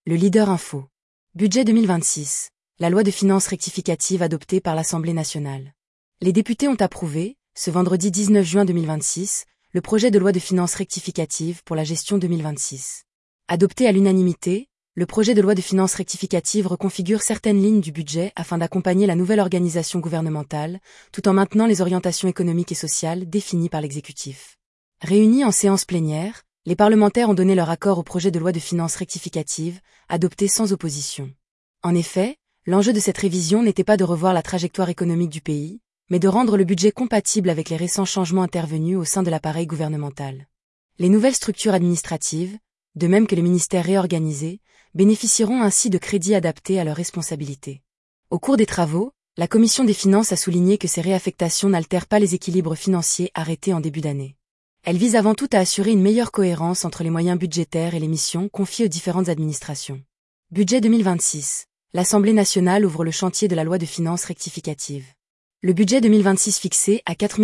Le Leader Info. Budget 2026. La loi de finances rectificative adoptée par l'Assemblée nationale. Les députés ont approuvé, ce vendredi 19 juin 2026, le projet de loi de finances rectificative pour la gestion 2026. Adopté à l'unanimité, le projet de loi de finances rectificative reconfigure certaines lignes du budget afin d'accompagner la nouvelle organisation gouvernementale, tout en maintenant les orientations économiques et sociales définies par l'exécutif. Réunis en séance plénière, les parlementaires ont donné leur accord au projet de loi de finances rectificative, adopté sans opposition. En effet, l'enjeu de cette révision n'était pas de revoir la trajectoire économique du pays, mais de rendre le budget compatible avec les récents changements intervenus au sein de l'appareil gouvernemental. Les nouvelles structures administratives, de même que les ministères réorganisés, bénéficieront ainsi de crédits adaptés à leurs responsabilités. Au cours des travaux, la Commission des finances a souligné que ces réaffectations n'altèrent pas les équilibres financiers arrêtés en début d'année. Elles visent avant tout à assurer une meilleure cohérence entre les moyens budgétaires et les missions confiées aux différentes administrations. Budget 2026. L'Assemblée nationale ouvre le chantier de la loi de finances rectificative. Le budget 2026 fixé à 4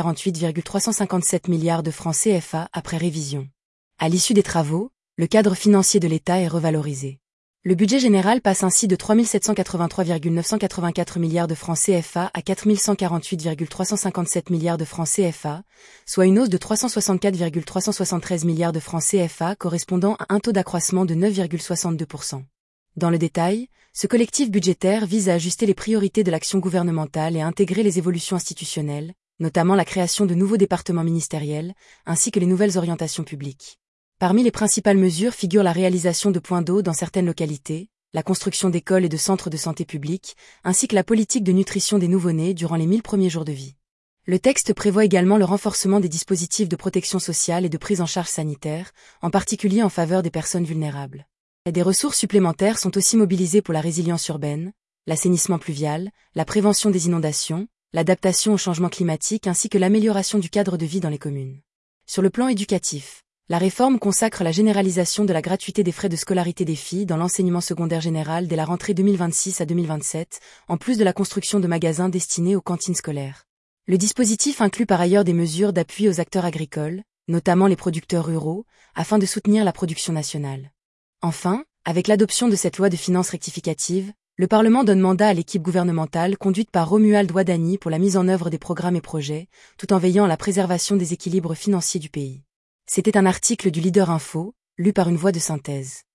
148,357 milliards de francs CFA après révision. À l'issue des travaux, le cadre financier de l'État est revalorisé. Le budget général passe ainsi de 3 783,984 milliards de francs CFA à 4 148,357 milliards de francs CFA, soit une hausse de 364,373 milliards de francs CFA correspondant à un taux d'accroissement de 9,62%. Dans le détail, ce collectif budgétaire vise à ajuster les priorités de l'action gouvernementale et à intégrer les évolutions institutionnelles, notamment la création de nouveaux départements ministériels, ainsi que les nouvelles orientations publiques. Parmi les principales mesures figurent la réalisation de points d'eau dans certaines localités, la construction d'écoles et de centres de santé publics, ainsi que la politique de nutrition des nouveau-nés durant les 1000 premiers jours de vie. Le texte prévoit également le renforcement des dispositifs de protection sociale et de prise en charge sanitaire, en particulier en faveur des personnes vulnérables. Et des ressources supplémentaires sont aussi mobilisées pour la résilience urbaine, l'assainissement pluvial, la prévention des inondations, l'adaptation au changement climatique ainsi que l'amélioration du cadre de vie dans les communes. Sur le plan éducatif, la réforme consacre la généralisation de la gratuité des frais de scolarité des filles dans l'enseignement secondaire général dès la rentrée 2026 à 2027, en plus de la construction de magasins destinés aux cantines scolaires. Le dispositif inclut par ailleurs des mesures d'appui aux acteurs agricoles, notamment les producteurs ruraux, afin de soutenir la production nationale. Enfin, avec l'adoption de cette loi de finances rectificative, le Parlement donne mandat à l'équipe gouvernementale conduite par Romuald Wadhani pour la mise en œuvre des programmes et projets, tout en veillant à la préservation des équilibres financiers du pays. C'était un article du Leader Info, lu par une voix de synthèse.